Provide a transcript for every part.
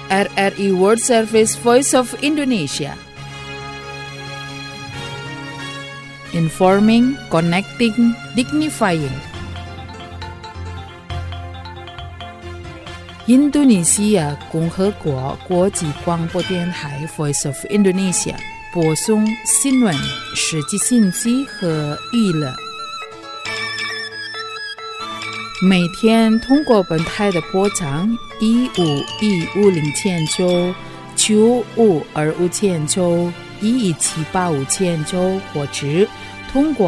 RRI World Service Voice of Indonesia. Informing, connecting, dignifying. Indonesia 共和国国际广播电台 Voice of Indonesia 播送新闻、实际信息和娱乐。每天通过本台的波长1515000兆、9525000兆、1178500兆，或者通过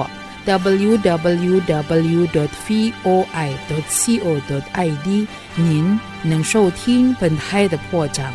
www.voi.co.id 您能收听本台的播讲。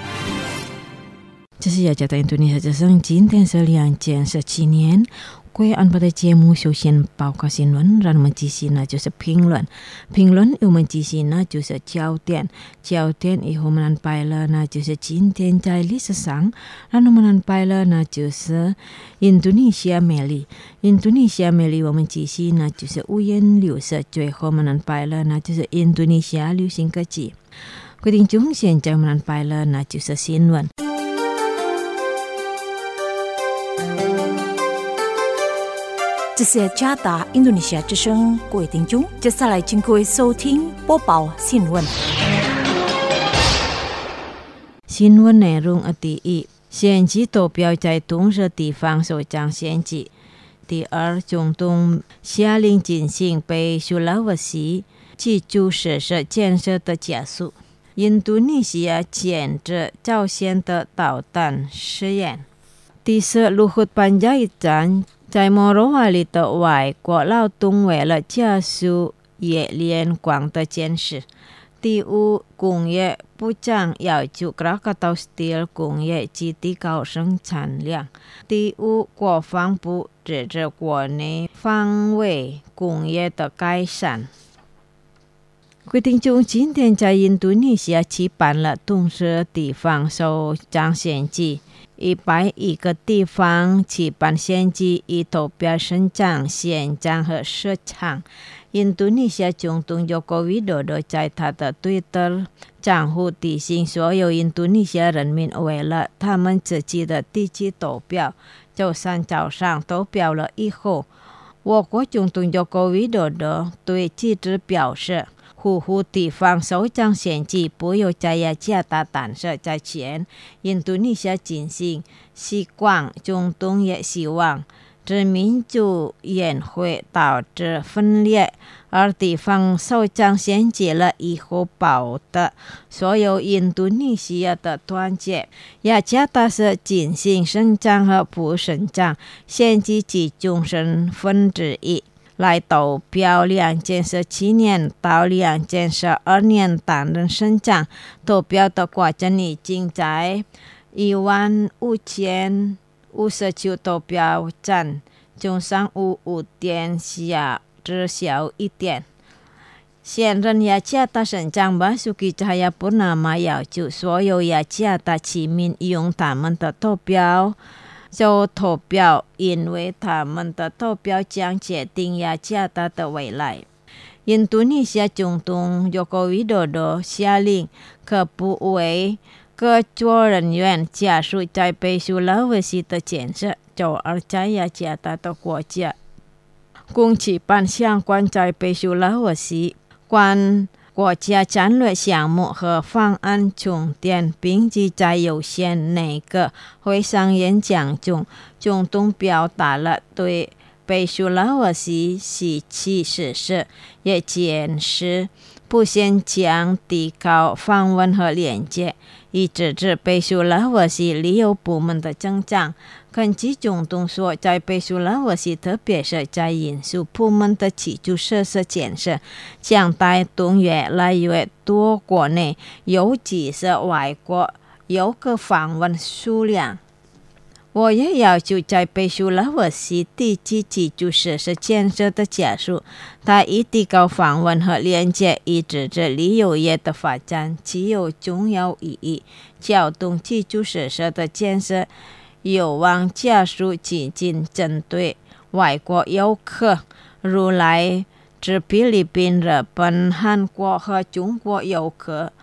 这是雅加达印度尼西亚省今天是2017年。贵安pada节目首先报告新闻，让我们继续呢就是评论我们继续呢就是焦点以后我们安排了呢就是今天在历史上，然后我们安排了呢就是印度尼西亚美丽我们继续呢就是五颜六色，最后我们安排了呢就是印度尼西亚流行歌曲。各位听众，现在我们安排了呢就是新闻。 这是加达印度尼西亚之声，各位听众，接下来请各位收听播报新闻。 新闻内容第一，选举投票在东热地方首长选举。第二，总统下令进行北苏拉瓦西基础设施建设的加速。印度尼西亚前者朝鲜的导弹试验。第四，卢胡班加一战在摩洛瓦里的外国劳动为了加速冶炼钢的建设。第五，工业部长要求克拉卡托 Steel 工业基地高生产量。第五，国防部支持国内防卫工业的改善。各位听众，今天在印度尼西亚举办了东热地方首长选举。101个地方举办选举，以投票省长、县长和市长。印度尼西亚总统Joko Widodo在他的Twitter账户提醒所有印度尼西亚人民，为了他们自己的地区投票。周三早上投票了以后，我国总统Joko Widodo对记者表示，呼吁地方首长选举不要在雅加达但是在前印度尼西亚进行。希望总统也希望这民主宴会导致分裂，而地方首长选举了以后保的所有印度尼西亚的团结。雅加达是进行省长和副省长选举其中身份之一。来投票2017年到2012年担任省长，投票的过程已经在15059投票站，中上午5点下至下午1点。现任雅加达省长Basuki Cahayapurnama要求所有雅加达居民用他们的投票投票，因为他们的投票将决定雅加达的未来。印度尼西亚总统Joko Widodo下令可部为各作人员加速在北苏拉瓦西的建设，就而在雅加达的国家共举办相关在北苏拉瓦西关国家战略项目和方案重点，并且在有限内阁会上演讲中，总统表达了对北苏拉瓦西西期实施，也坚持不先将提高访问和连接，以支持北苏拉瓦西旅游部门的增长。根据总统说，在北苏拉瓦西，特别是在运输部门的基础设施建设，将带动越来越多国内尤其是外国游客访问数量。我也要求在北苏拉瓦西地区基础设施建设的加速，它以提高访问和连接，以支持旅游业的发展具有重要意义。交通基础设施的建设有望加速基金针对外国游客，如来自菲律宾、日本、韩国和中国游客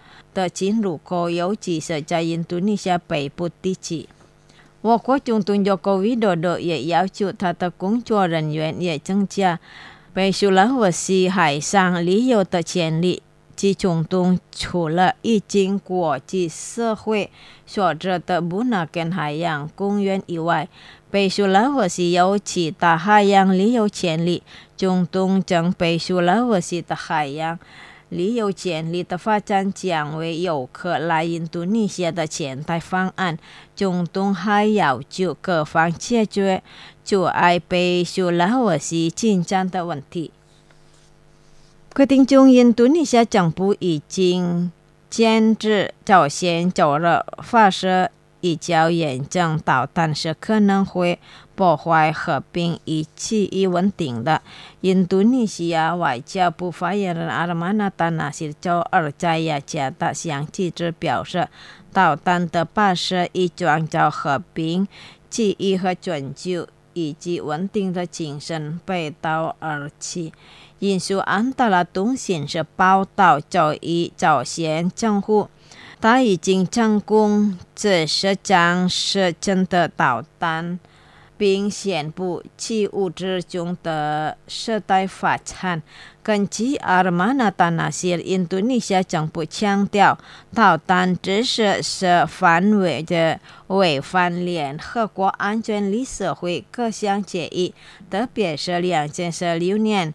的进入口，尤其是在印度尼西亚北部地区。我国总统Joko Widodo 也要求他的工作人员也增加被苏拉威西海上旅游的潜力。其中除了已经国际社会所知的布纳根海洋公园以外，北苏拉威西有其他海洋旅游潜力。中东将北苏拉威西的海洋旅游潜力的发展将为游客来印度尼西亚的前台方案。中东还要求各方解决阻碍北苏拉威西进展的问题。决定中，印度尼西亚政府已经禁止朝鲜周日发射比较严重导弹是可能会破坏和平以区域稳定的。印度尼西亚外交部发言人阿尔马纳达纳西周二在雅加达向记者表示，导弹的发射以创造和平、区域和全球以及稳定的精神背道而驰。引述安达拉通讯社报道，朝鲜政府他已经成功指示将实证的导弹，并宣布其物质中的世代发展。根据阿尔马纳达纳西，印度尼西亚政府强调，导弹只是范围的违反联合国安全理事会各项决议，特别是2016年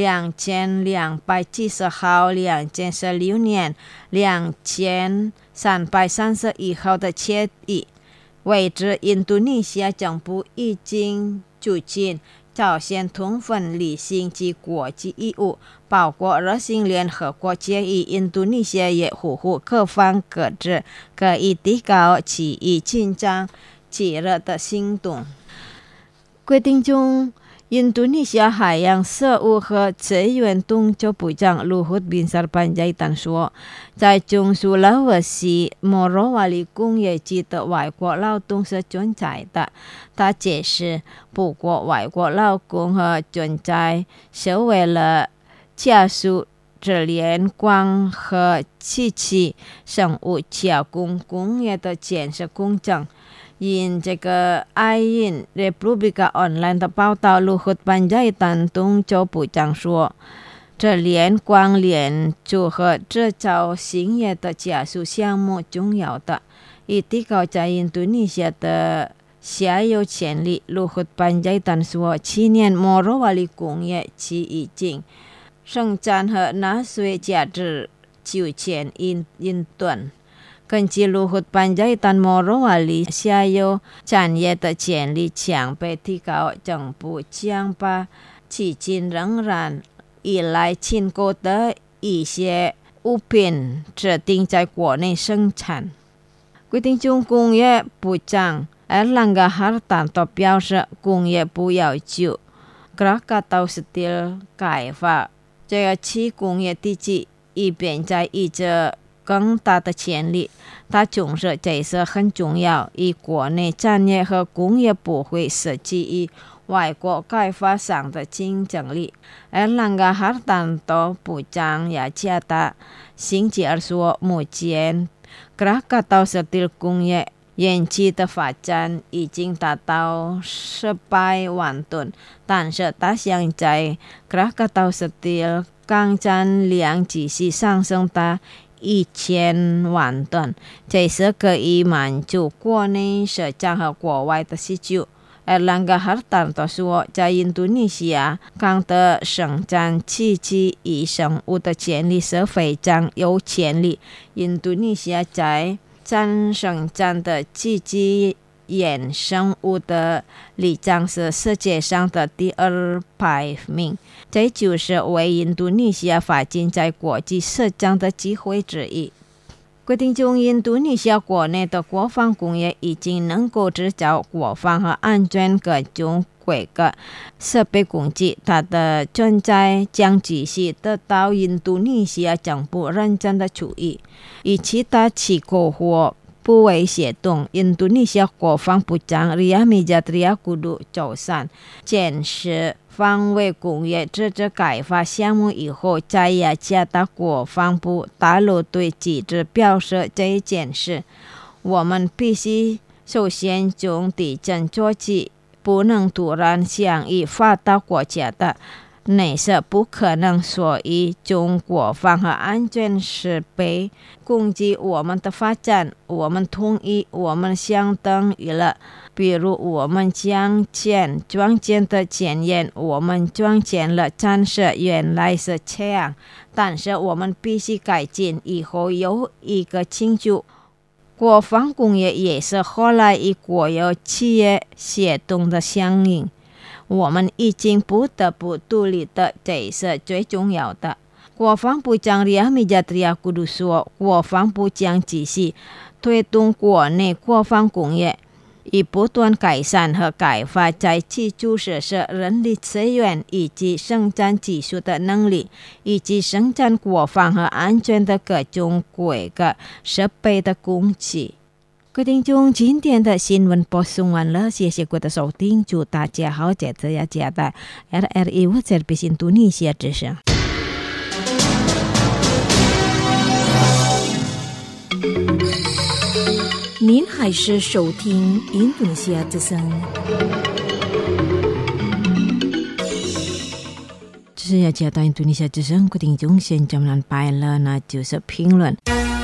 2270号、2016年2331号的决议。为止，印度尼西亚政府已经促进朝鲜充分履行其国际义务，包括热心联合国决议。印度尼西亚也呼吁各方各自可以提高区域紧张激烈的行动。决定中，印度尼西亚海洋事务和资源工作部长Luhut Binsar Panjaitan说，在中苏拉威西莫罗瓦里工业区的外国劳动是存在的。他解释，不过外国劳工和存在是为了加速智联光和机器生物加工工业的建设工程。因这个IIN Republika Online 的报道，Luhut Panjaitan 东周部长说，这联光联组合制造新业的加速项目重要的，以提高在印度尼西亚的下游潜力。Luhut Panjaitan 说，去年莫罗瓦里工业区已经生产和纳税价值9000亿吨。根据Luhut Panjaitan，莫罗瓦里下游产业的潜力将被提高，政府将把基金仍然依赖进口的一些物品指定在国内生产。决定中，工业部长Erlangga Hartarto表示，工业部要求 Krakatau Steel 开发这个轻工业地区，以便在一着更大的潜力。他重视这是很重要，以国内产业和工业不会失去与外国开发商的竞争力。Erlangga Hartarto部长雅加达星期二说，目前Krakatau Steel工业园区的发展已经达到400万吨，但是他想在Krakatau Steel钢产量继续上升到1000万吨，这是可以满足国内市场和国外的需求。Erlangga Hartarto 说，在印度尼西亚钢的生产机器与生物的潜力是非常有潜力。印度尼西亚在生产的机器衍生物的例账是世界上的第2排名，这就是为印度尼西亚发展在国际市场的机会之一。决定中，印度尼西亚国内的国防工业已经能够制造国防和安全各种规格设备工具，它的存在将继续得到印度尼西亚政府认真的注意。与其他气候或不为协动，印度尼西亚国防部长Ria Mijatria Kudu周三检视防卫工业自治改发项目以后，在雅加达国防部大陆对机制表示，这一件事我们必须首先从地震做起，不能突然向以发达国家的内设不可能，所以中国防和安全是被攻击我们的发展。我们同意，我们相当于了，比如我们将前装建的前沿，我们装建了战设，原来是这样，但是我们必须改进，以后有一个清楚。国防工业也是后来与国有企业协同的相应。我们已经不得不独立的，这是最重要的。国防部长Ria Mijatria Kudu说，国防部将继续推动国内国防工业，以不断改善和开发在基础设施、人力资源以及生产技术的能力，以及生产国防和安全的各种规格设备的供给。各位听众，今天的新闻播送完了，谢谢各位的收听，祝大家好，这次雅加达 RRI Service Indonesia 之声。 您还是收听印度尼西亚之声。 这是雅加达印度尼西亚之声，各位听众，现在我们来了，那就是评论。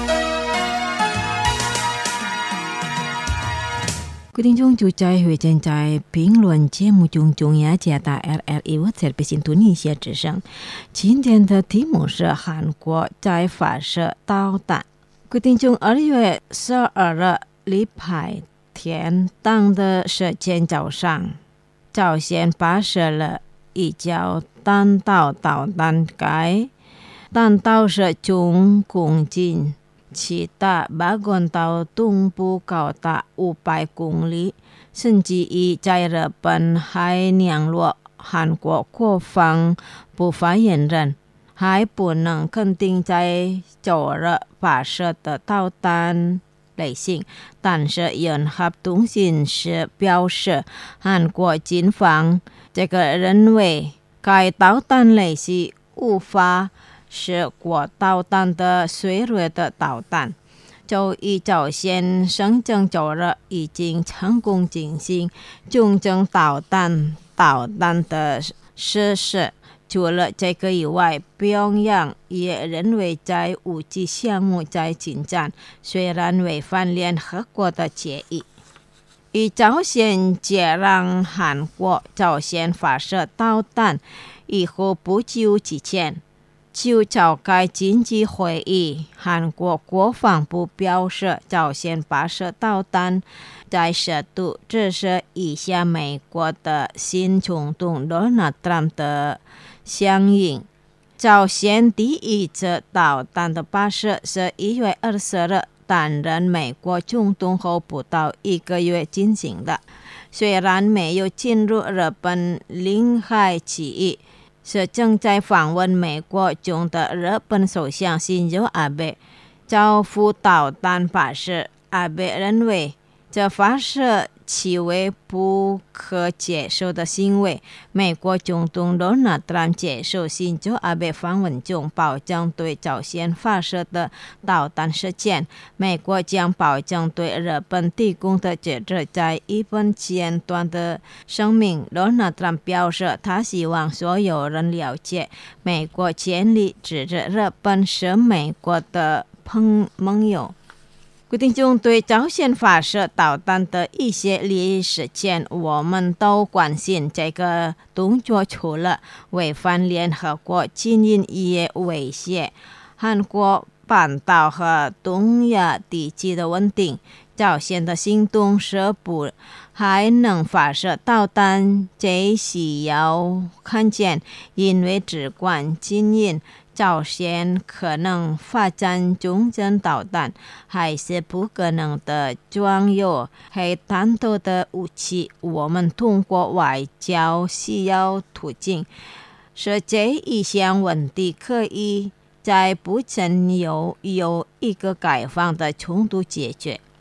各位听众，就在会正在评论节目中雅加达 RRI Service Indonesia 之声。今天的题目是韩国在发射导弹。各位听众，2月12日礼拜天当的时间早上，朝鲜发射了一较弹道导弹，该弹道是总公斤其大bagon到东部高达500公里，甚至于在日本还联络韩国国防部发言人，还不能肯定在9日发射的导弹类型，但是联合通讯社表示，韩国军方这个认为该导弹类型无法是国导弹的脆弱的导弹。就以朝鲜声称9日已经成功进行中程导弹的试试。除了这个以外，平壤也认为在武器项目在进展，虽然违反联合国的决议。以朝鲜接壤韩国朝鲜发射导弹以后不久之前，就召开紧急会议，韩国国防部表示，朝鲜发射导弹在适度支持一下美国的新总统 Donald Trump 的响应。朝鲜第一次导弹的发射是1月24日担任美国总统后不到1个月进行的，虽然没有进入日本领海区域，是正在访问美国中的日本首相新庄阿贝招呼导弹发射。阿贝认为这发射其为不可接受的行为。美国总统 Donald Trump 接受新庄阿贝访问中保证，对朝鲜发射的导弹事件，美国将保证对日本提供的支持。在日本前端的声明， Donald Trump 表示，他希望所有人了解，美国全力支持日本是美国的盟友。各位听众，对朝鲜发射导弹的一些利益事件，我们都关心。这个动作除了违反联合国禁运，也威胁韩国半岛和东亚地区的稳定。朝鲜的行动是不还能发射导弹，这需要看见，因为只管禁运，朝鲜可能发展中程导弹，还是不可能的装有核弹头的武器。我们通过外交需要途径，使这一项问题可以在不曾有一个开放的冲突解决。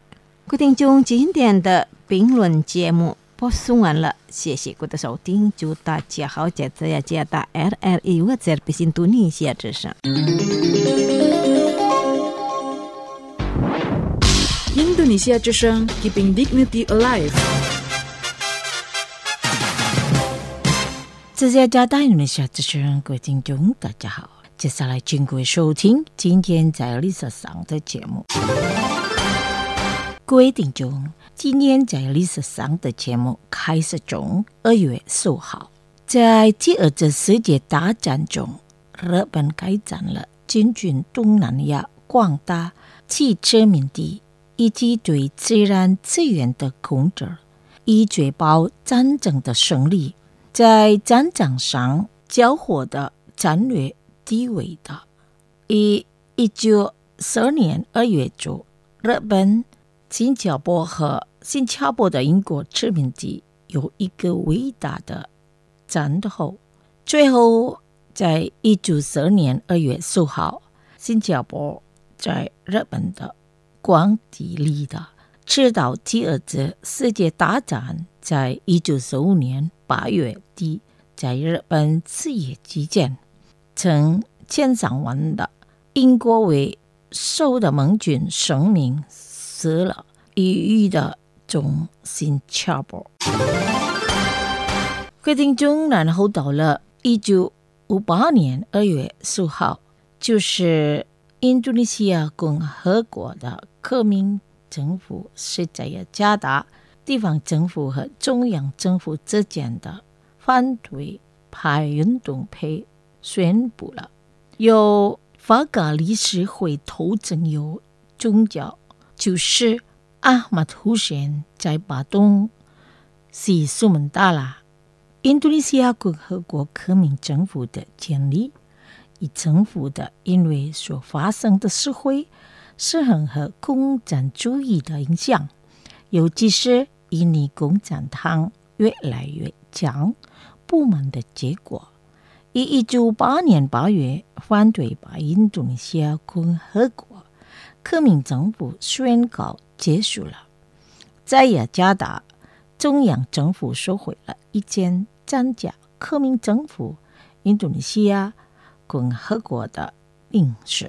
各位听众，今天的评论节目播送完了，谢谢各位的收听，祝大家好，在这呀加大 RRI 或者是印度尼西亚之声。 印度尼西亚之声 Keeping Dignity Alive。 这是加大印度尼西亚之声，各位听众大家好，接下来请各位收听今天在历史上的节目。各位听众，今天在历史上的节目开始从2月10号，在第二次世界大战中，日本开展了进军东南亚广大其殖民地以及对自然资源的控制，以确保战争的胜利。在战场上较获的战略地位的，以1942年2月初，日本、新加坡和新加坡的英国殖民地有一个伟大的战后。最后在1942年2月10号，新加坡在日本的光地里的直到第二次世界大战在1945年8月底在日本此役期间，曾千上万的英国为首的盟军生命死了一遇的中新加坡。各位听众，然后到了1958年2月10号，就是印度尼西亚共和国的革命政府是在加大地方政府和中央政府之间的反对派运动被宣布了，由法嘎理事会头证有宗教就是阿马图贤在巴东西苏门答腊。印度尼西亚共和国革命政府的建立，以政府的因为所发生的社会失衡和共产主义的影响，尤其是印尼共产党越来越强不满的结果，以1958年8月反对把印度尼西亚共和国革命政府宣告结束了。在雅加达，中央政府收回了一件参加革命政府印度尼西亚共和国的领事。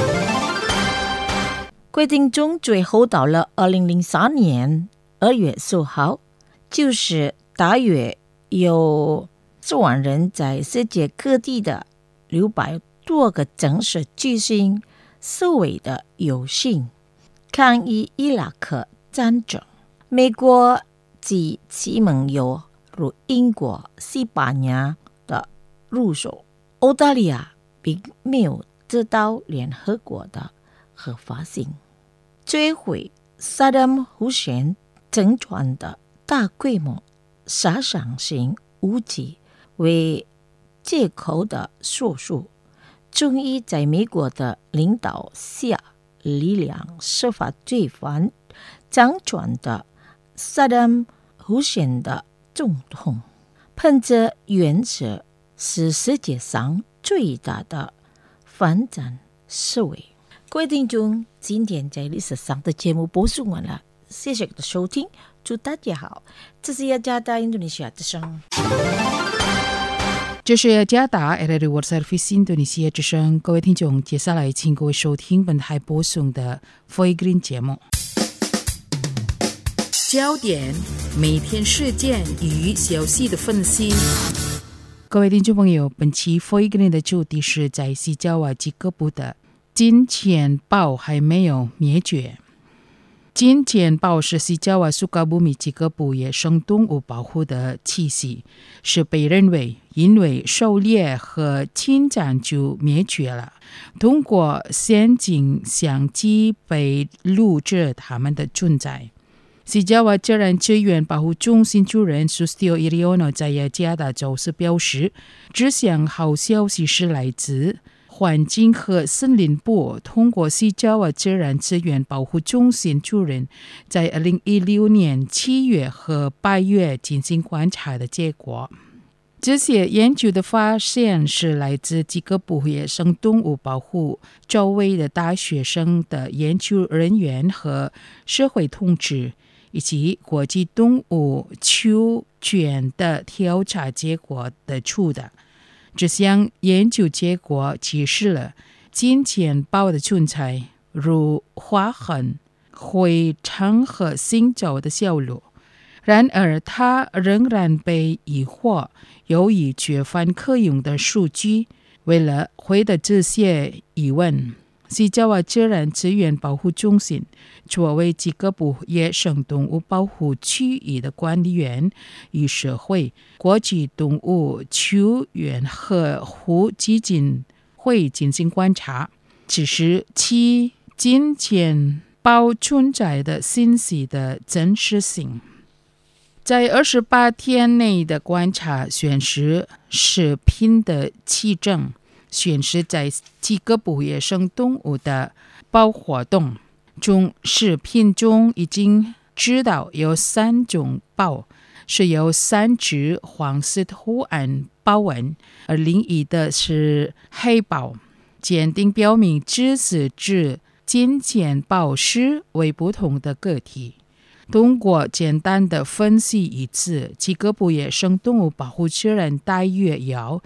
规定中最后到了2003年2月10号，就是大约有10万人在世界各地的600多个城市举行所谓的游行，抗议伊拉克战争。美国及其盟友如英国、西班牙的入手，澳大利亚并没有得到联合国的合法性。摧毁萨达姆胡塞政权的大规模杀伤性武器为借口的说数，终于在美国的领导下，力量设法推翻掌权的萨达姆胡塞的总统。凭着原则是世界上最大的反战示威。各位听众，今天在历史上的节目播送完了，谢谢的收听，祝大家好。这是雅加达印度尼西亚之声。 这是雅加达 RRI World Service 印度尼西亚之声。各位听众，接下来请各位收听本台播送的 Foy Green 节目。焦点，每天事件与消息的分析。各位听众朋友，本期 Foy Green 的主题是在西爪哇吉格布的金钱豹还没有灭绝。金钱豹是西爪哇苏卡布米吉格布野生动物保护的栖息，是被认为因为狩猎和侵占就灭绝了。通过先进相机被录制它们的存在。西爪哇自然资源保护中心主任 Sustio Iriono 在雅加达周四表示，这项好消息是来自环境和森林部通过西爪哇自然资源保护中心主任在2016年7月和8月进行观察的结果。 这些研究的发现是来自几个捕野生动物保护周围的大学生的研究人员和社会统治，以及国际动物囚卷的调查结果得出的。这项研究结果揭示了金钱豹的存在，如划痕、会唱和行走的小路。然而，它仍然被疑惑，由于缺乏可用的数据。为了回答这些疑问，西爪哇自然资源保护中心作为几个捕野生动物保护区域的管理员，与社会、国际动物救援和护基金会进行观察，此时其金钱豹存在的信息的真实性。在28天内的观察显示，视频的取证显示，在几个捕野生动物的豹活动中，视频中已经知道有3种豹是由3只黄色图案豹纹，而另一的是黑豹。鉴定表明，这是指金钱豹是为不同的个体。通过简单的分析一次，几个捕野生动物保护自然大约有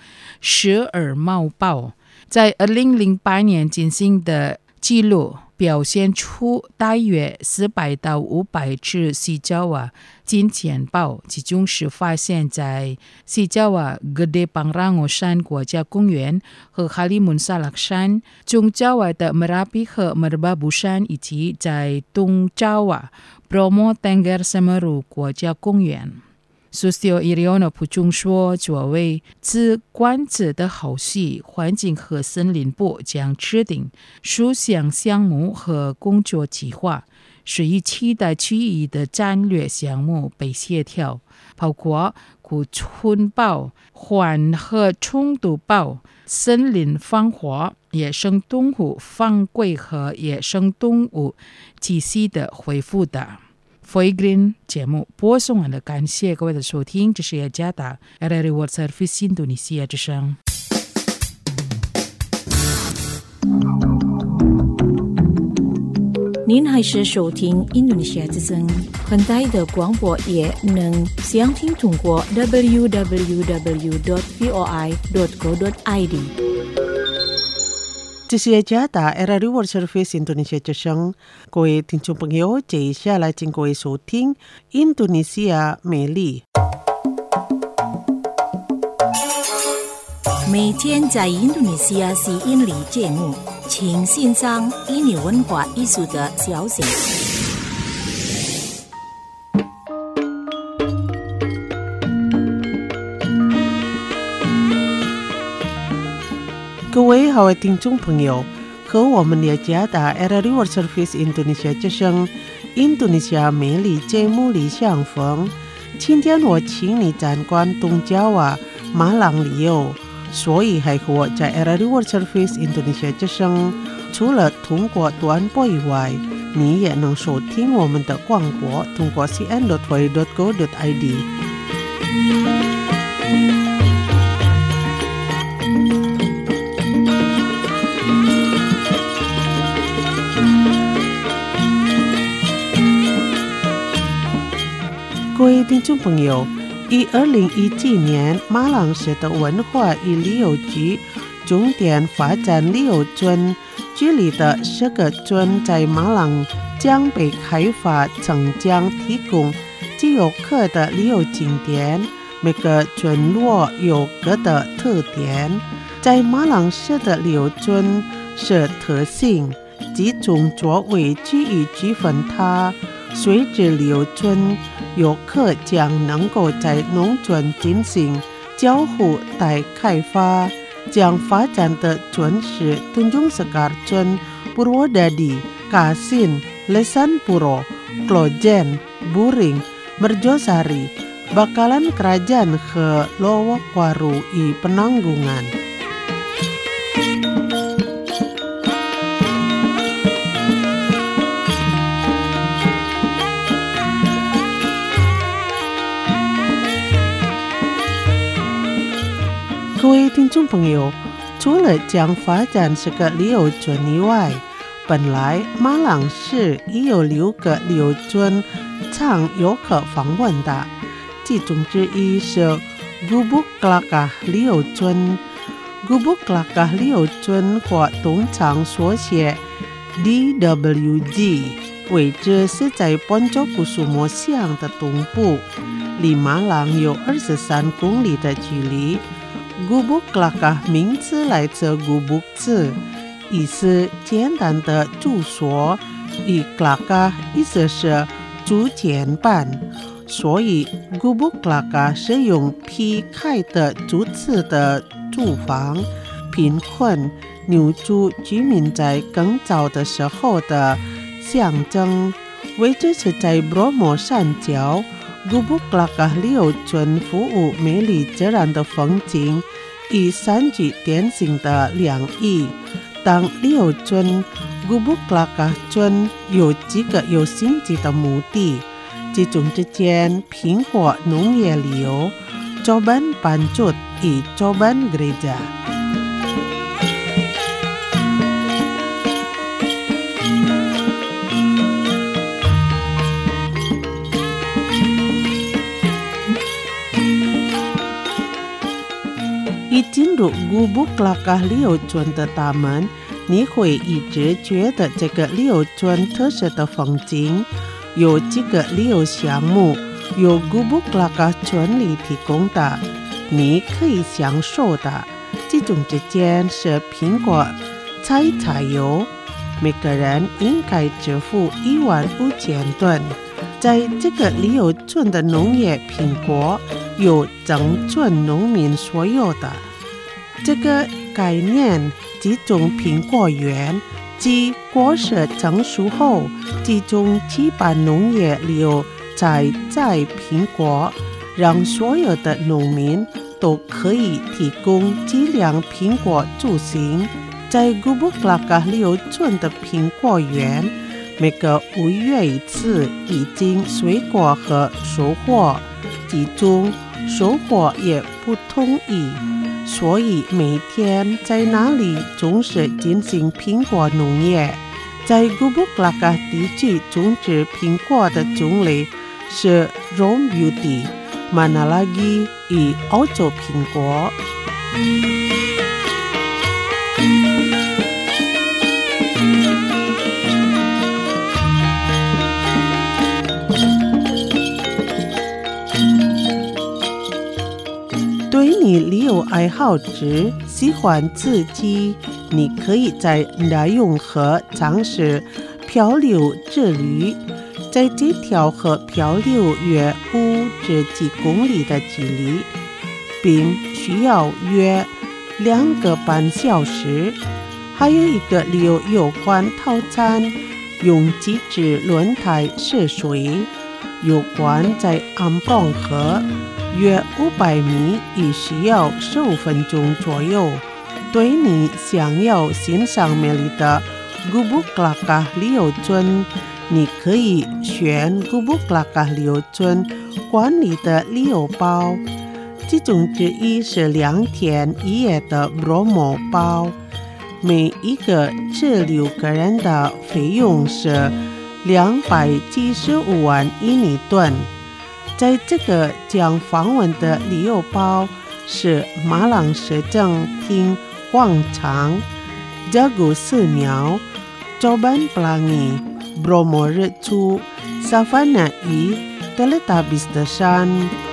12毛豹。在2008年进行的记录表现出，大约400到500只西爪哇金钱豹，其中是发现在西爪哇Gede Pangrango山国家公园和哈里mun Salak山、中爪哇的 Merapi 和 Merbabu 山，以及在东爪哇Bromo Tengger Semeru 国家公园。Sustio Iriono 补充说，作为自管制的后续环境和森林部将制定数项项目和工作计划，使以期待区域的战略项目被协调，包括谷村豹、缓和冲突豹、森林防火、野生动物放归和野生动物栖息的恢复的。Foi Green 节目播送完了，感谢各位的收听，这是雅加达 RRI World Service 印度尼西亚之声。 您还是收听印度尼西亚之声，很大的广播也能详听通过 www.voi.co.id。 这是雅加达 RRI World Service 印度尼西亚之声，各位听众朋友，接下来请各位收听印度尼西亚美丽。 每天在印度尼西亚吸引力节目，请欣赏印尼文化艺术的消息。 各位好的听众朋友，和我们雅加达 RRI World Service 印度尼西亚之声印度尼西亚美丽节目里相逢。今天我请你参观东爪哇马朗旅游，所以还和我在 RRI World Service 印度尼西亚之声，除了通过短波以外，你也能收听我们的广播，通过 cn.voi.go.id。各位听众朋友，于2017年，马朗市的文化与旅游局重点发展旅游村，这里的10个村在马朗将被开发，曾将提供既有客的旅游景点，每个村落有各的特点。在马朗市的旅游村是特性，集中作为区域区分它。随着旅游村，游客将能够在农村进行交互待开发。将发展的村是Tunjung Sekar村、Purwodadi、Kasin、Lesan Puro、Klojen、Buring、Merjosari, Bakalan Kerajaan ke Lowokwaru i Penanggungan. 众朋友，除了将发展这个旅游村以外，本来马朗市也有6个旅游村常游客访问的，其中之一是 Gubuk Kelakah 旅游村。Gubuk Kelakah 旅游村或通常缩写 DWG， 位置是在本州古苏莫乡的东部，离马朗有23公里的距离。Gubuk Kelakah 名字来自 Gubuk 字，意思简单的住所，以 Kelakah 意思是竹简板，所以 Gubuk Kelakah 是用劈开的竹子的住房，贫困牛猪居民在更早的时候的象征。位置是在 Bromo 山脚。Gubuk Kelakah 旅游村服务美丽自然的风景，以山居典型的凉意。当旅游村 Gubuk Kelakah 村有几个有星级的目的，其中之间苹果农业旅游、Coban Pancut 与 Coban Gereja。一进入 Gubuk Kelakah 旅游村的大门，你会一直觉得这个旅游村特色的风景。有几个旅游项目由 Gubuk Kelakah 村里提供的，你可以享受的，其中之间是苹果采茶游，每个人应该支付15000盾。在这个旅游村的农业苹果由整村农民所有的。这个概念集中苹果园，即果实成熟后集中基本农业旅游采摘苹果，让所有的农民都可以提供计量苹果助行。在 Gubuk Kelakah 旅游村的苹果园，每个5月一次已经水果和收获，其中收获也不统一，所以每天在那里总是进行苹果农业。在 Gubuk Kelakah 地区种植苹果的种类是 Rome Beauty、 Manalagi 与欧洲苹果。对你旅游爱好者喜欢刺激，你可以在纳永河尝试漂流之旅。在这条河漂流约5至几公里的距离，并需要约2个半小时。还有一个旅游有关套餐，用几只轮胎涉水，有关在安邦河约500米，也需要15分钟左右。对你想要欣赏美丽的 Gubuk Kelakah 旅游村，你可以选 Gubuk Kelakah 旅游村管理的旅游包，其中之一是2天1夜的 Bromo 包，每一个这6个人的费用是275万印尼盾。在这个将访问的旅游包是马朗市政厅广场、Jago寺庙、Coban Pelangi、Bromo 日出、Savana 与 Teletubbies的山。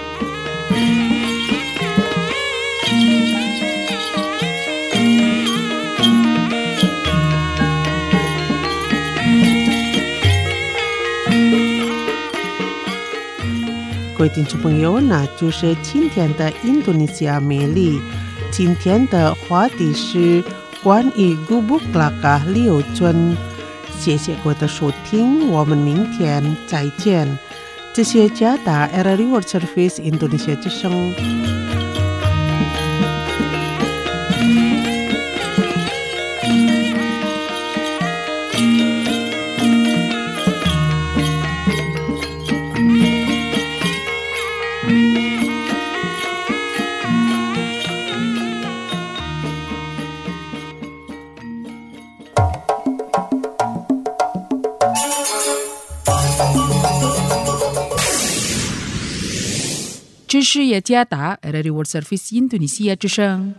各位听众朋友，那就是今天的印度尼西亚美丽。今天的话题是关于 Gubuk Kelakah 旅游村。谢谢各位的收听，我们明天再见。这是加达 RRI World Service Indonesia 之声。 这是雅加达 Radio World Service 印度尼西亚之声。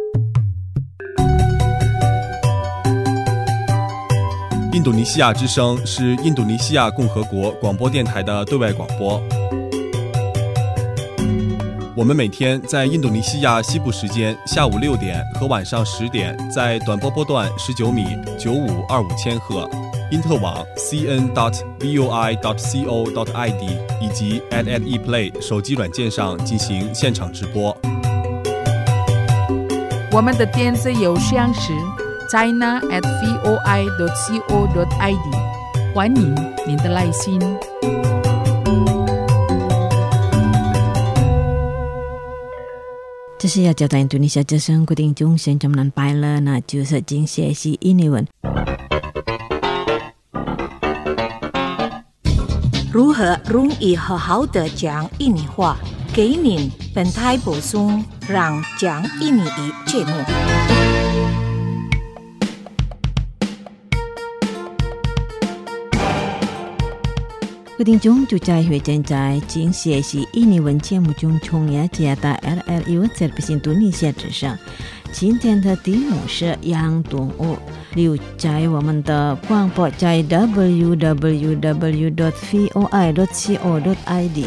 印度尼西亚之声是印度尼西亚共和国广播电台的对外广播。我们每天在印度尼西亚西部时间下午6点和晚上10点，在短波波段19米9525千赫，因特网 cn.voi.co.id 以及 @eplay 手机软件上进行现场直播。 我们的电子邮箱是 china@voi.co.id， 欢迎您的来信。 这是雅加达印度尼西亚之声固定中心中南拜了，那就是今学习印尼文。 如何容易好好的讲印尼话？给您本台播送让讲印尼语节目。 固定中就在会正在今学习印尼文节目中，从雅加达 RRI Service 印度尼西亚之声。今天的题目是养动物，留在我们的广播在 www.voi.co.id。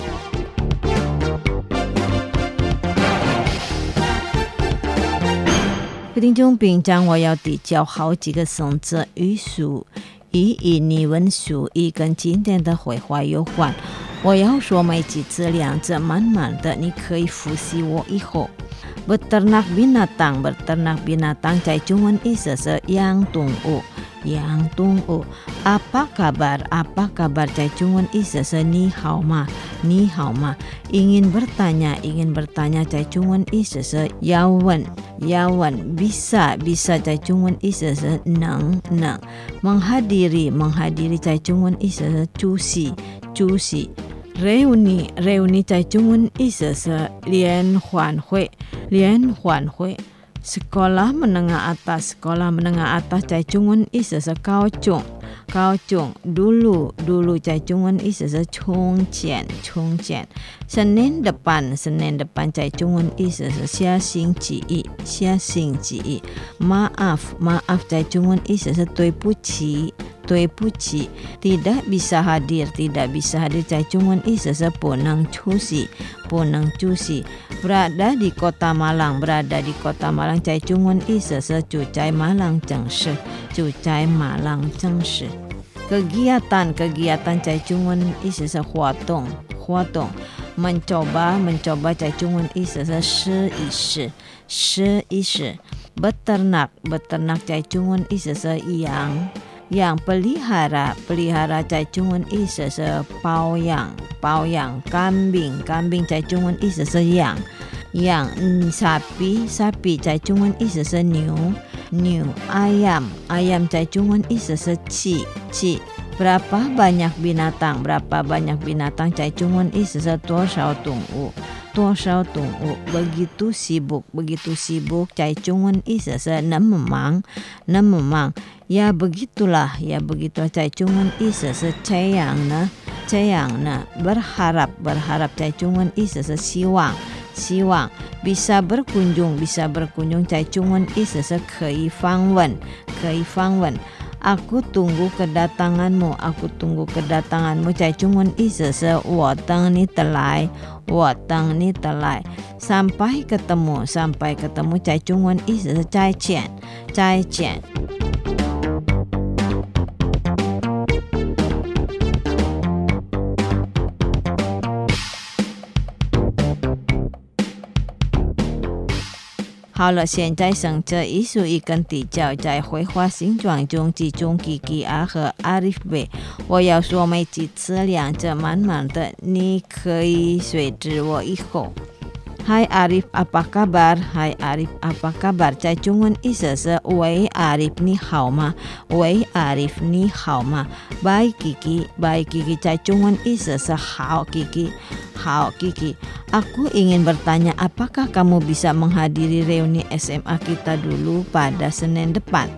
固定中平常我要比较好几个生字语数。以印尼文属语跟今天的绘画有关，我要说每几次两字慢慢的，你可以复习我以后。Beternak binatang 在中文意思是养动物。Apa kabar 在中文意思是你好吗？ Ingin bertanya 在中文意思是要问。Bisa 在中文意思是能。Menghadiri 在中文意思是出席。Reuni 在中文意思是联欢会。Sekolah menengah atas 在中文意思是高中。Dulu 在中文意思是从前。Senin depan 在中文意思是下星期一。Maaf 在中文意思是对不起。Tidak bisa hadir 在中文意思是不能出席。Berada di kota Malang 在中文意思是住在马朗城市。Kegiatan 在中文意思是活动。Mencoba 在中文意思是试一试。Beternak 在中文意思是养。pelihara 在中文意思是保养。kambing 在中文意思是养。sapi 在中文意思是牛。ayam 在中文意思是鸡。Berapa banyak binatang 在中文意思是多少动物。Begitu sibuk 在中文意思是那么忙。Ya begitulah 在中文意思是这样呢。Berharap 在中文意思是希望。Bisa berkunjung 在中文意思是可以访问。Aku tunggu kedatanganmu 在中文意思是我等你的来。Sampai ketemu 在中文意思是再见。好了，现在生这艺术一跟比较，在绘画形状中集中 Gigi A 和 Arif B。我要说每几次两者慢慢的，你可以随着我以后。Hai Arif, apa kabar? Hai Arif, apa kabar? 在中文意思是喂 Arif 你好吗？喂 Arif 你好吗？ Baik Gigi 在中文意思是好 Gigi。好 Gigi, aku ingin bertanya apakah kamu bisa menghadiri reuni SMA kita dulu pada Senin depan?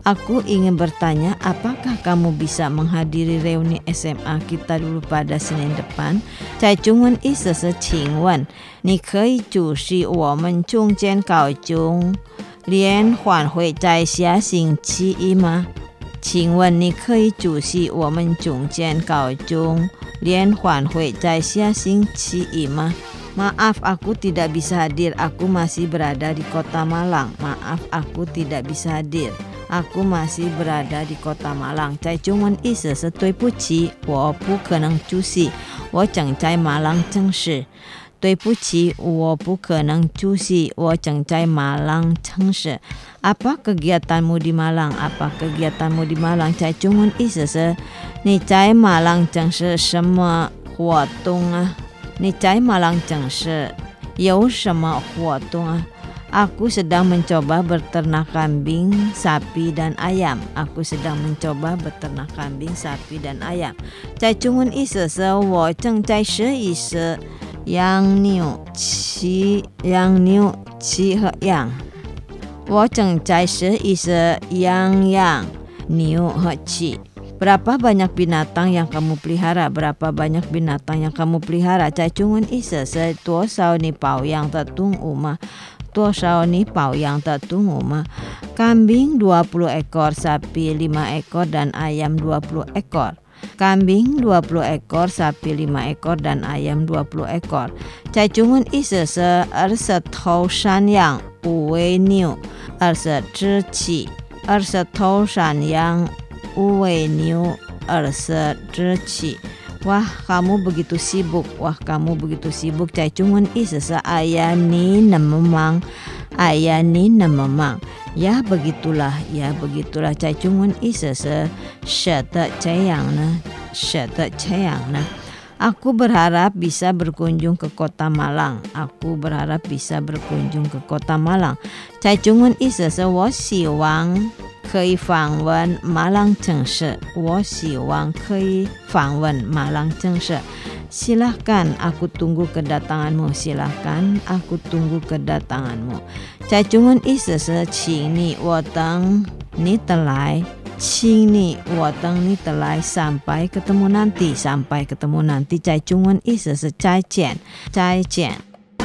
Aku ingin bertanya, apakah kamu bisa menghadiri reuni SMA kita dulu pada Senin depan？在中文意思是，请问你可以主持我们中间高中联欢会在下星期一吗？请问你可以主持我们中间高中联欢会在下星期一吗？ Maaf, aku tidak bisa hadir. Aku masih berada di Kota Malang. Maaf, aku tidak bisa hadir. Aku masih berada di Kota Malang. 在中文意思是对不起，我不可能出席，我正在马朗城市。对不起，我不可能出席，我正在马朗城市。Apa kegiatanmu di Malang? Apa kegiatanmu di Malang? 在中文意思是你在马朗城市什么活动啊？你在马朗城市有什么活动啊？ Aku sedang mencoba berternak kambing, sapi, dan ayam. Aku sedang mencoba berternak kambing, sapi, dan ayam. 在中文意思是我正在试一试养牛、骑和羊。我正在试一试养羊、牛和骑。 Berapa banyak binatang yang kamu pelihara? Berapa banyak binatang yang kamu pelihara? 在中文意思是多少你保养的动物吗？多少你保养的动物吗？ Kambing 20 ekor, sapi 5 ekor, dan ayam 20 ekor. Kambing 20 ekor, sapi 5 ekor, dan ayam 20 ekor. 在中文意思是20头山羊，5尾牛，20只鸡，20头山羊，5尾牛，20只鸡。 Wah, kamu begitu sibuk. Wah, kamu begitu sibuk. 在中文意思是哎呀，你那么忙。哎呀，你那么忙。Ya begitulah, ya begitulah. 在中文意思是是的这样呢，是的这样呢。Aku berharap bisa berkunjung ke Kota Malang. Aku berharap bisa berkunjung ke Kota Malang. 在中文意思是我希望 可以访问马朗城市，我希望可以访问马朗城市。Silahkan, aku tunggu kedatanganmu. Silahkan, aku tunggu kedatanganmu. 在中文意思是请你，我等你的来。请你，我等你的来。Sampai ketemu nanti, sampai ketemu nanti. 在中文意思是再见，再见。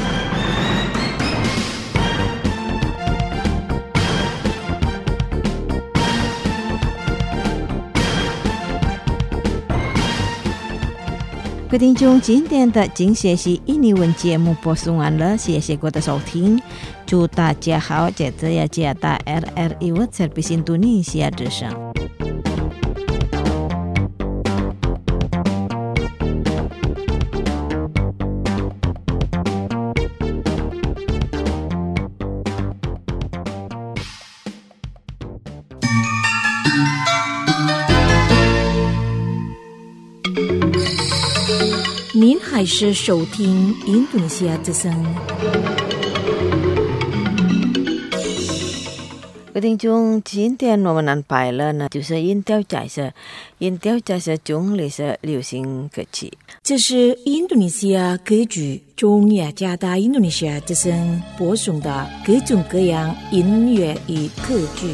各位听众，今天的精学习印尼文节目播送完了，谢谢各位的收听，祝大家好，接着要接到 RRI World Service Indonesia 之声。 您还是收听印度尼西亚之声。 各位听众，今天我们安排了呢，就是音调假设，音调假设中里是流行歌曲。 这是印度尼西亚歌剧中雅加达印度尼西亚之声播送的各种各样音乐与歌剧。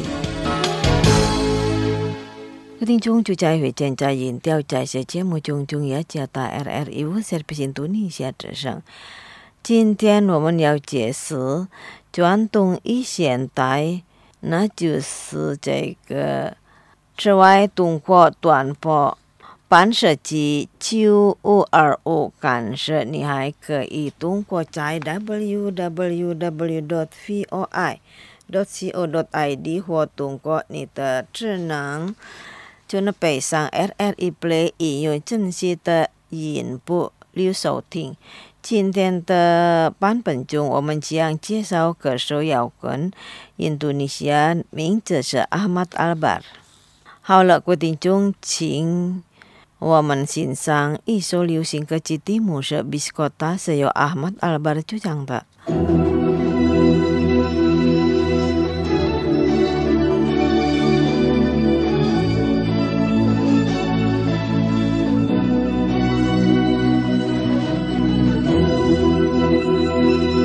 各位听众，就在会见在音调在这节目中雅加达 RRI World Service Indonesia 之声。今天我们要解释传统与现代，那就是这个室外动画短播版设计9525感受，你还可以通过在 www.voi.co.id 或通过你的智能 就能北上 RRI Play 应用正式的音部流收听。今天的版本中，我们将介绍歌手摇滚印度尼西亚，名字是 Ahmad Albar。好了，各位听众，请我们欣赏一首流行歌曲，题目是 Biskota， 是由 Ahmad Albar 主唱的。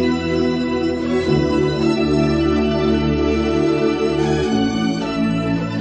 Biskota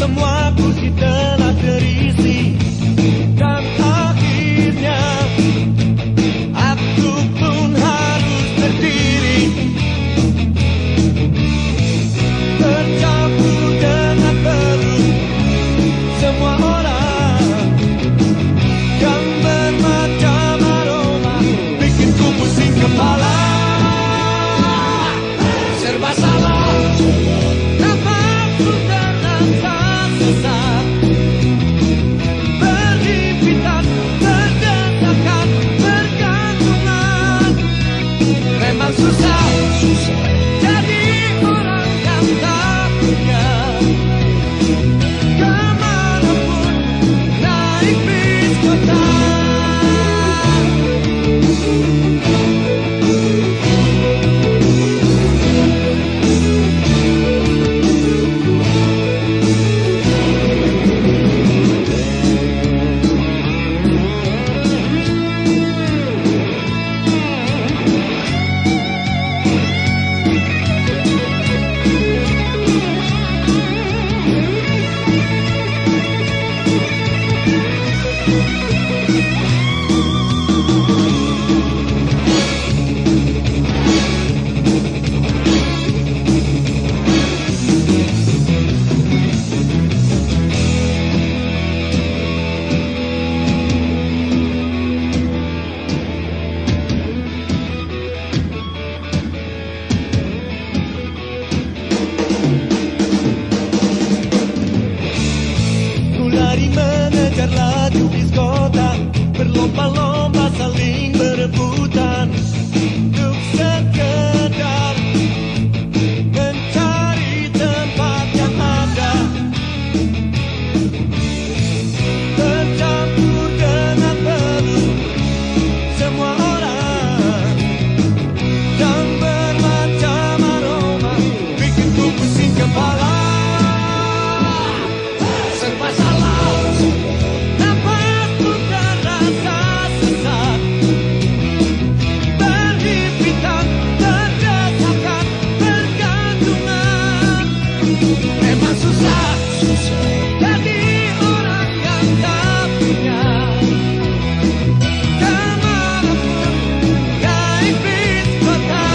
semua kursi telah terisi dan akhirnya aku pun harus berdiri bercampur dengan perut semua orang yang bermacam aroma bikin ku pusing kepala serba salah nafasku terasa sesak berhimpitan berdesakan bergantungan memang susah jadi orang yang tak punya kemanapun naik bis kota. Lari mengejar laju bis kota berlomba-lomba saling berebutan untuk sekedar mencari tempat yang ada tercampur dengan perut semua orang yang bermacam aroma bikin ku pusing kepala serba salah nafasku terasa sesak berhimpitan berdesakan bergantungan memang susah jadi orang yang tak punya kemanapun naik bis kota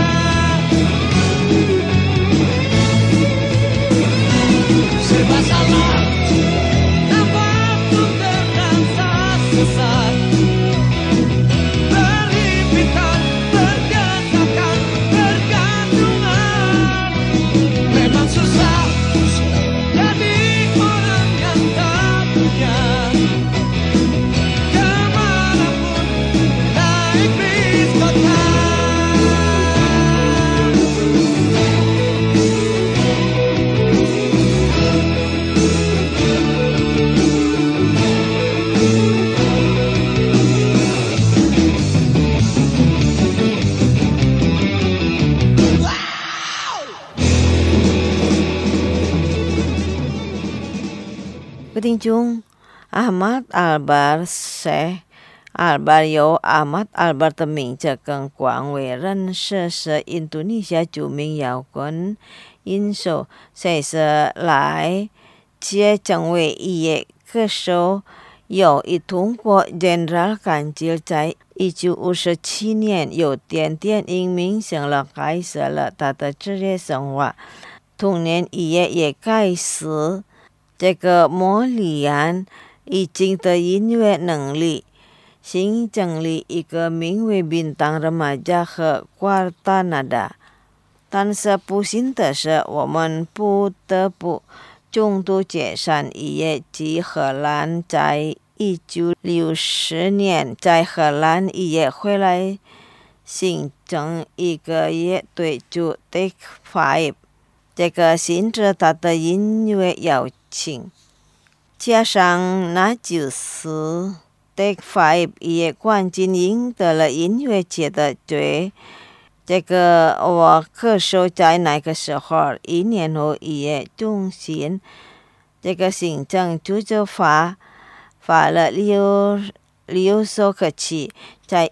serba salah nafasku terasa sesak berhimpitan berdesakan bergantungan memang susah jadi orang yang tak punya kemanapun naik bis kota. Petinjung Ahmad Albar Syekh Albario Ahmad Albar的名字跟广为认识是印度尼西亚著名摇滚音手，随着来接成为一位歌手，有一通过 General 感觉在1957年有点点因明显了开始了他的职业生活，同年也开始这个磨练已经的音乐能力，新成立一个名为Bintang Remaja和Quarta Nada。但是不幸的是，我们不得不中途解散音乐及荷兰在1960年在荷兰也回来形成一个乐队就 Take Five， 这个限制他的音乐邀请，加上那就是Take Five 也冠军赢得了音乐节的最。这个我歌手在那个时候1年后也中心这个行政就发了6首歌曲，在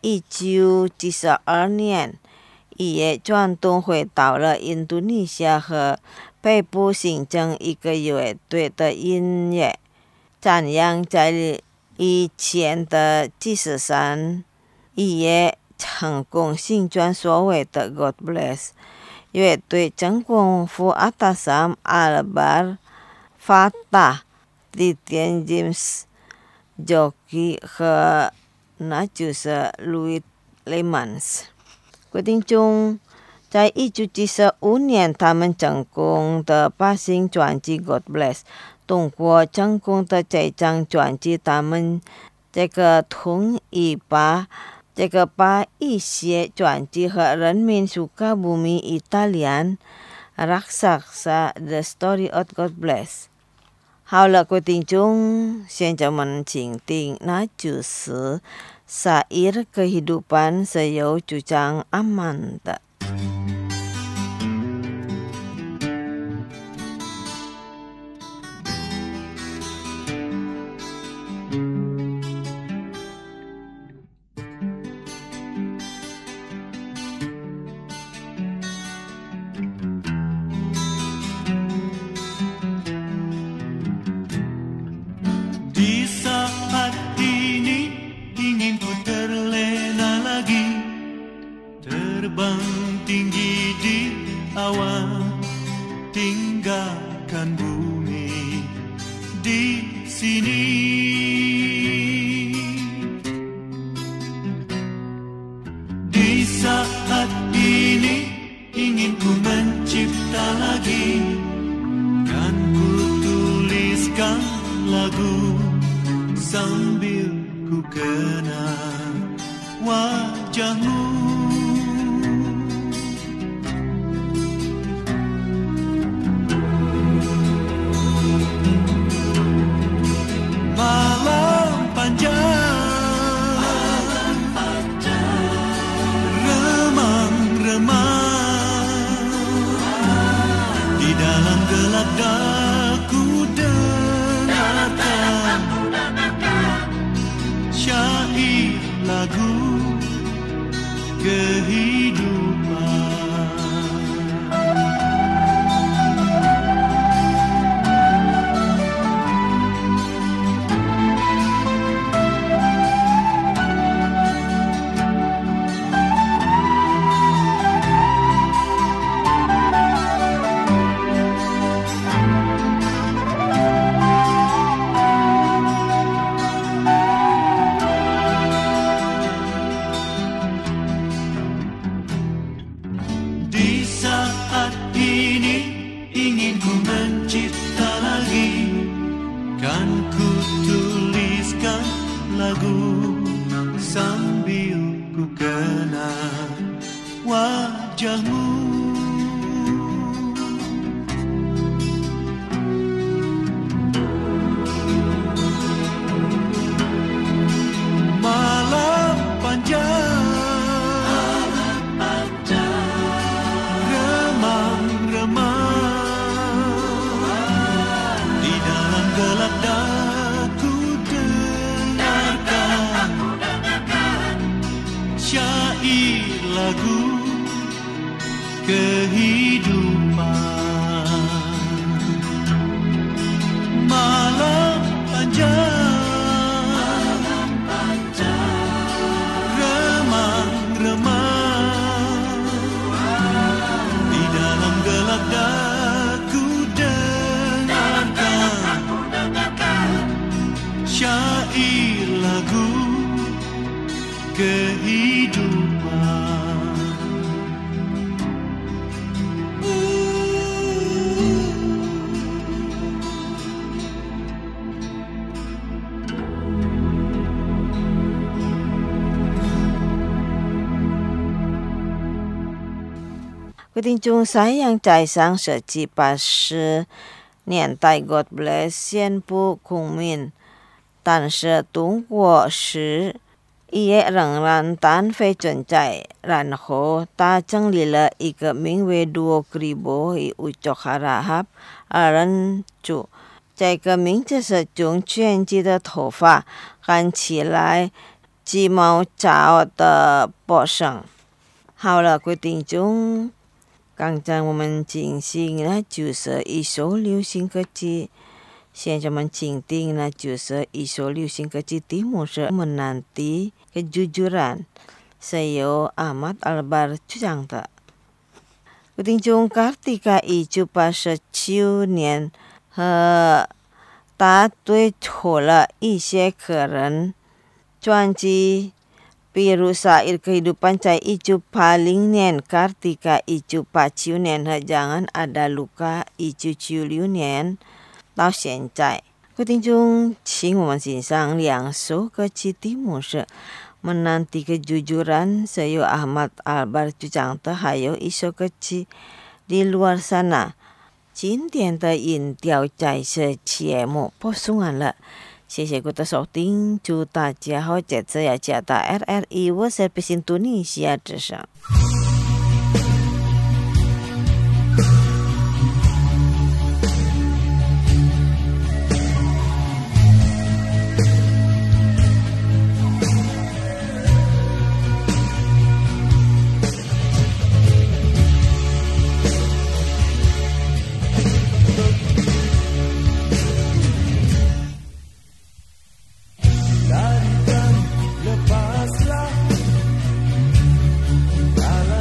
1972年也转动回到了印度尼西亚和被捕行政一个乐队的音乐，赞扬在以前的祭司山也成功行转所谓的 God Bless。乐队成功赴 Atasam Albar Fatah Titian James Jockey 和那就是 Louis Lemans。决定中在1975年他们成功的发行专辑 God Bless。通过成功的这张专辑，他们同意把一些专辑和人民suka bumi Italian raksasa The Story of God Bless。好了，各位听众，现在我们请听，那就是Syair Kehidupan 是由主唱阿曼的。 Di saat ini ingin ku terlena lagi, terbang tinggi di awan, tinggalkan bumi di sini. Di saat ini ingin ku mencipta lagi, kan ku tuliskan lagu sambil ku kenang wajahmu. Malam panjang, remang-remang, di dalam gelap daku dengarkan syair lagu kehidupan. Di saat ini ingin ku mencipta lagi, kan ku tuliskan lagu sambil ku kenang wajahmu. Malam panjang, di dalam gelap daku dengarkan syair lagu kehidupan. Malam panjang, remang-remang, di dalam gelap daku dengarkan syair lagu kehidupan. 决定中山羊在上世纪80年代 God Bless 宣布空命，但是中国时也仍然单飞存在。然后他成立了一个名为 Duo Kribo 与 Ucok Harahap 二人组，这个名字是从全集的头发看起来鸡毛躁的波声。好了，决定中刚才我们进行了就是一首流行歌曲，现在我们倾听了就是一首流行歌曲，题目是 Menanti Kejujuran， 是由 Ahmad Albar 主唱的。Kunjung Kartika 1989年和他对错了一些客人专辑Biru Sair Kehidupan在1980年 Kartika 1989年和 Jangan Ada Luka 1996年到现在。各位听众，请我们欣赏2首歌曲，题目是 Menanti Kejujuran 是由 Ahmad Albar 主唱的，还有一首歌曲 Di Luar Sana。今天的音调在这节目播送完了。谢谢各位的收听，祝大家好，这次要加到 RRI 我是北京印度尼西亚之声。 Lepaslah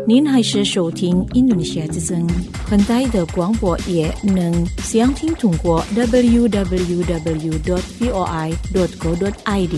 您还是收听印度尼西亚之声宽带的广播，也能详听通过 www.voi.co.id。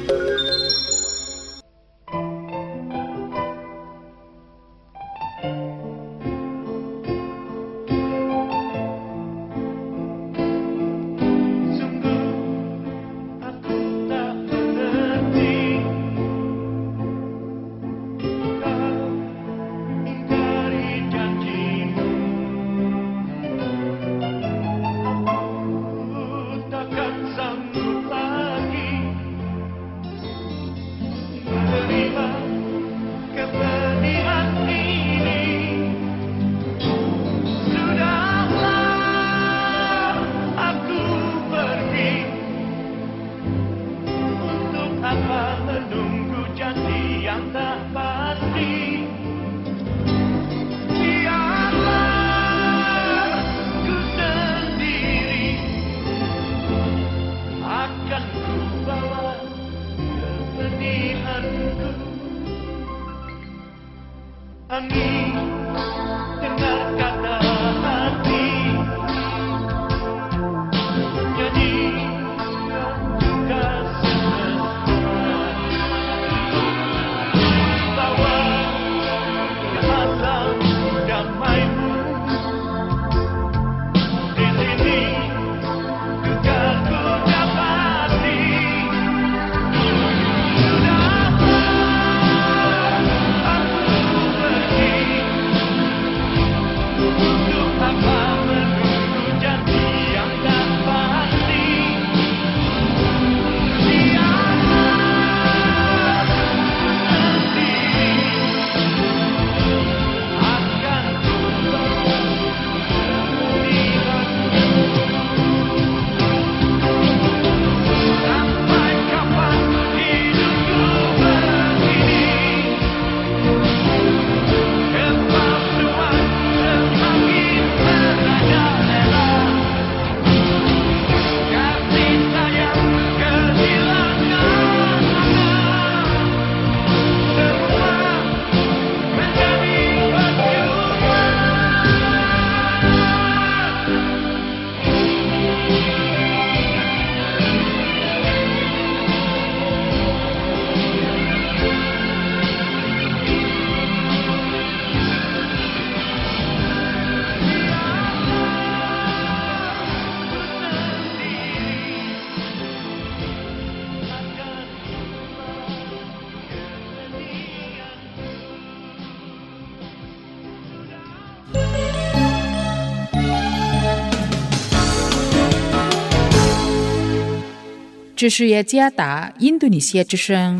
这是雅加达印度尼西亚之声。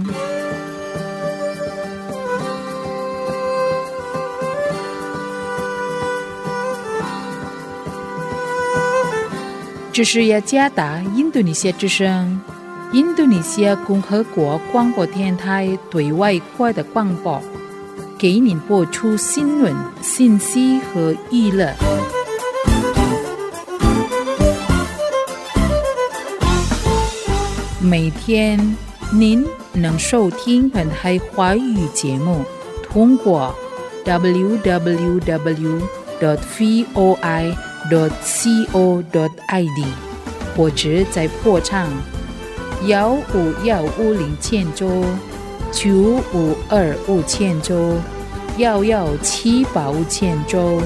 这是雅加达印度尼西亚之声，印度尼西亚共和国广播电台对外国的广播，给您播出新闻、信息和娱乐。每天您能收听本台华语节目，通过 www.voi.co.id 或者在拨唱15150州9525州11785州。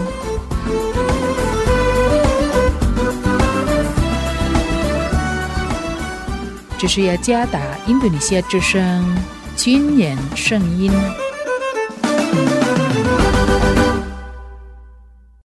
这是雅加达印度尼西亚之声军人声音。